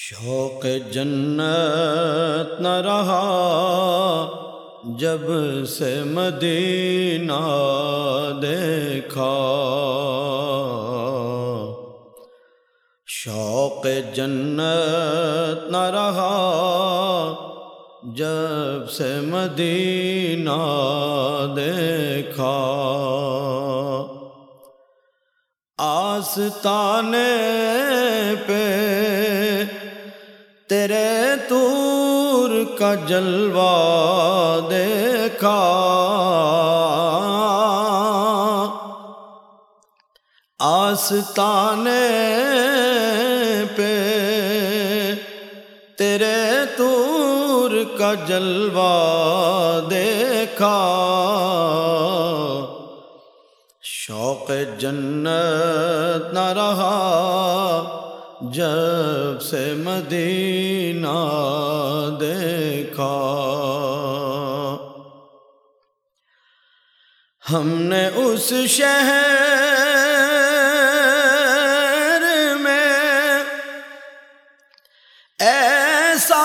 شوق جنت نہ رہا جب سے مدینہ دیکھا، شوق جنت نہ رہا جب سے مدینہ دیکھا، آستانے پہ تیرے طور کا جلوہ دیکھا، آستانے پہ تیرے طور کا جلوہ دیکھا، شوق جنت نہ رہا جب سے مدینہ دیکھا۔ ہم نے اس شہر میں ایسا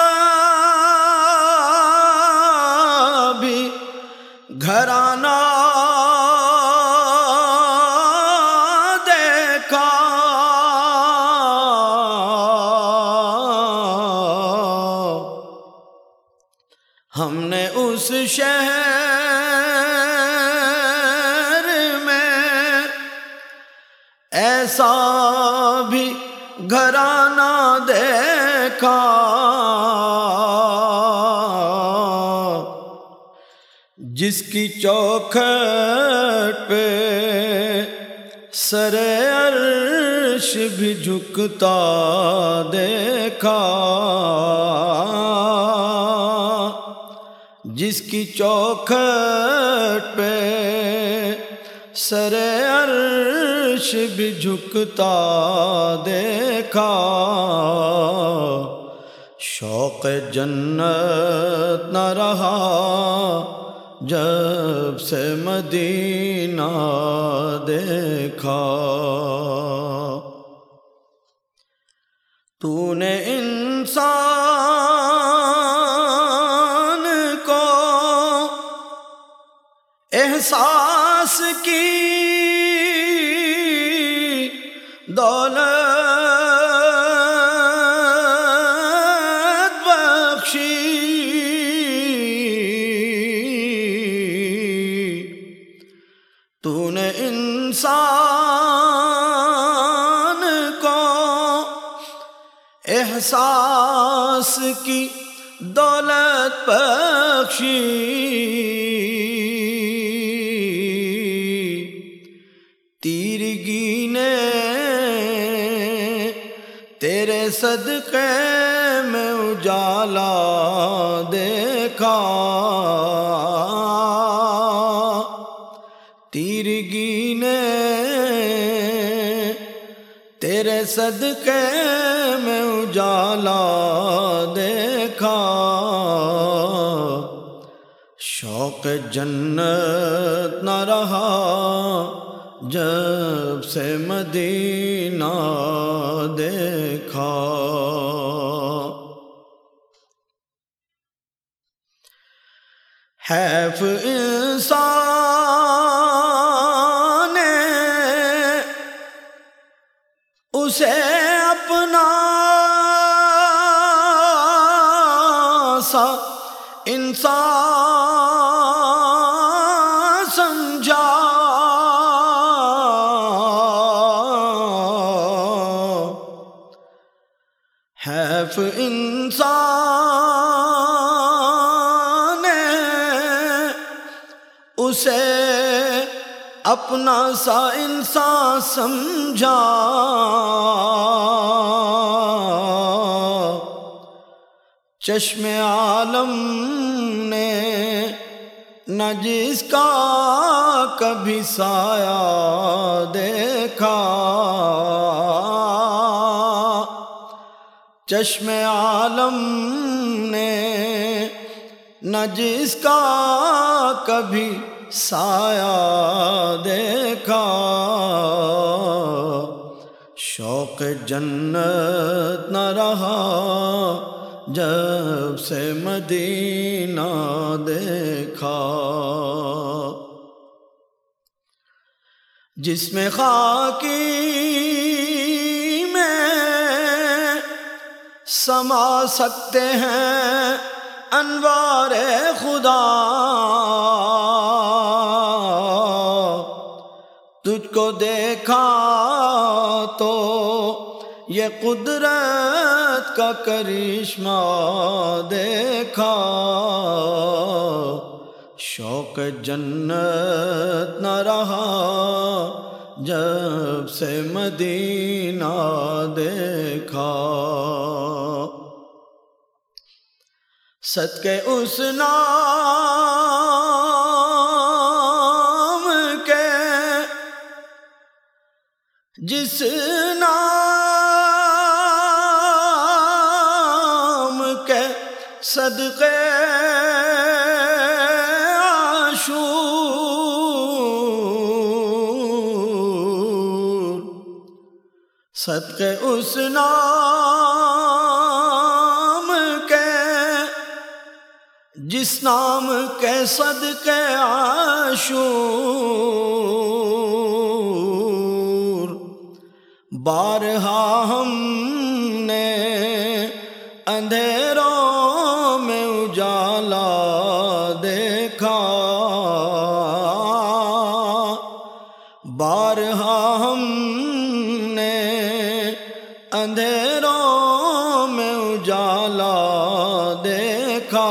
بھی گھرانہ دیکھا، ہم نے اس شہر میں ایسا بھی گھرانہ دیکھا، جس کی چوکھٹ پہ سر عرش بھی جھکتا دیکھا، جس کی چوکھٹ پہ سر عرش بھی جھکتا دیکھا، شوق جنت نہ رہا جب سے مدینہ دیکھا۔ تو نے انسان کو احساس کی دولت بخشی، تو نے انسان کو احساس کی دولت بخشی، تیرگی نے تیرے صدقے میں اجالا دیکھا، تیرگی نے تیرے صدقے میں اجالا دیکھا، شوق جنت نہ رہا جب سے مدینہ دیکھا۔ حیف انسان اسے اپنا سا انسان سمجھا، حیف انسان اسے اپنا سا انسان سمجھا، چشم عالم نے نہ جس کا کبھی سایہ دیکھا، چشم عالم نے نہ جس کا کبھی سایہ دیکھا، شوق جنت نہ رہا جب سے مدینہ دیکھا، جس میں خاکی میں سما سکتے ہیں انوار خدا، تجھ کو دیکھا تو یہ قدرت کا کرشمہ دیکھا، شوق جنت نہ رہا جب سے مدینہ دیکھا، صدقے اس نام کے جس نام کے صدقے عاشور، صدقے اس نام کے جس نام کے صدقے عاشور، بارہا ہم نے اندھیروں میں اجالا دیکھا، بارہا ہم نے اندھیروں میں اجالا دیکھا،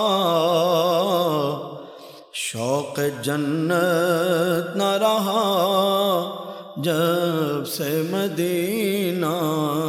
شوق جنت نہ رہا جب سے مدینہ